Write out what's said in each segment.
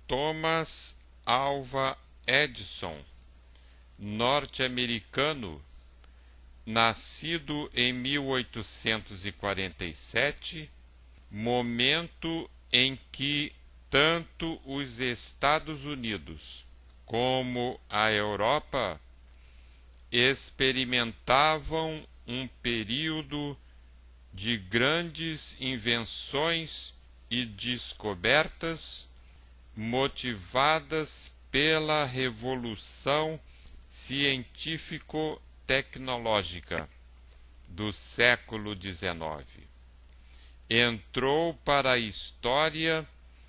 Thomas Alva Edison, norte-americano, nascido em 1847, momento em que tanto os Estados Unidos como a Europa experimentavam um período de grandes invenções e descobertas motivadas pela revolução científico-tecnológica do século XIX. Entrou para a história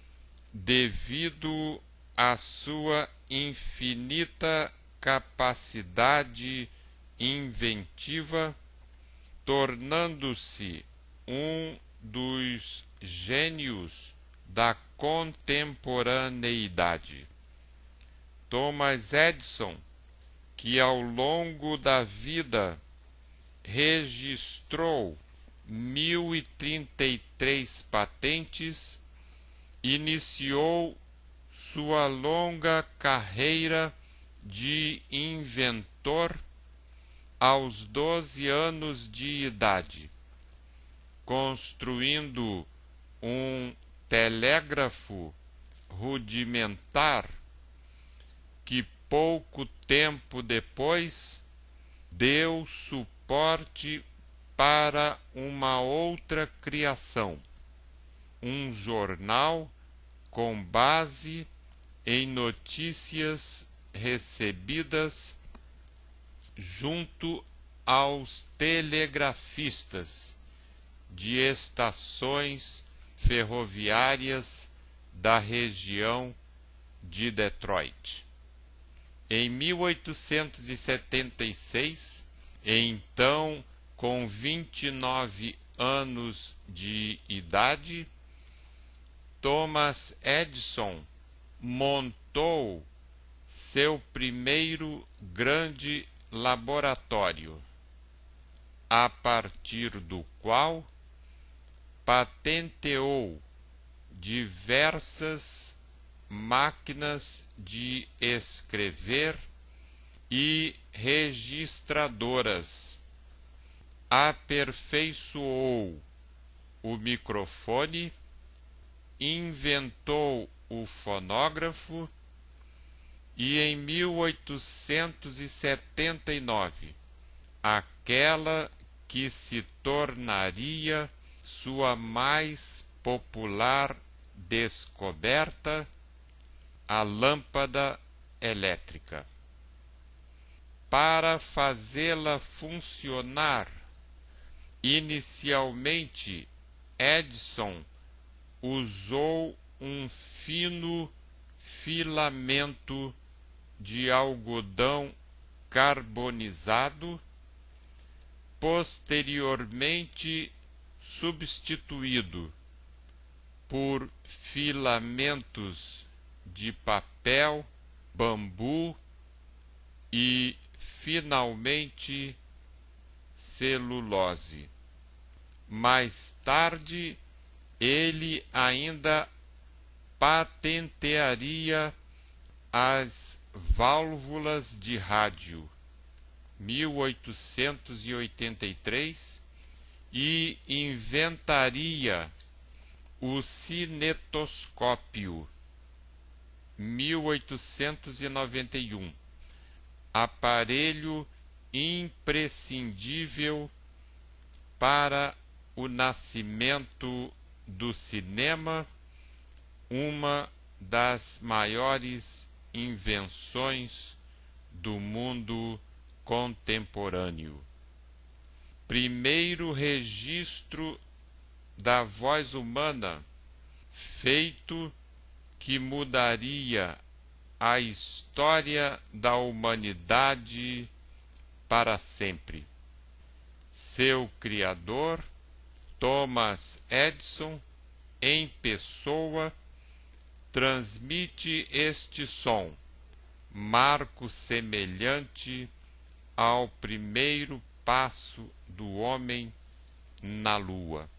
devido à sua infinita capacidade inventiva, tornando-se um dos gênios da contemporaneidade. Thomas Edison, que ao longo da vida registrou 1.033 patentes, iniciou sua longa carreira de inventor aos 12 anos de idade, construindo um telégrafo rudimentar que pouco tempo depois deu suporte para uma outra criação, um jornal com base em notícias recebidas junto aos telegrafistas de estações ferroviárias da região de Detroit. Em 1876, então com 29 anos de idade, Thomas Edison montou seu primeiro grande laboratório, a partir do qual patenteou diversas máquinas de escrever e registradoras, aperfeiçoou o microfone, inventou o fonógrafo e em 1879, aquela que se tornaria sua mais popular descoberta, a lâmpada elétrica. Para fazê-la funcionar, inicialmente Edison usou um fino filamento de algodão carbonizado, posteriormente substituído por filamentos de papel, bambu e, finalmente, celulose. Mais tarde, ele ainda patentearia as válvulas de rádio, 1883, e inventaria o cinetoscópio, 1891, aparelho imprescindível para o nascimento do cinema, uma das maiores invenções do mundo contemporâneo. Primeiro registro da voz humana, feito que mudaria a história da humanidade para sempre. Seu criador, Thomas Edison, em pessoa, transmite este som, marco semelhante ao primeiro passo do homem na Lua.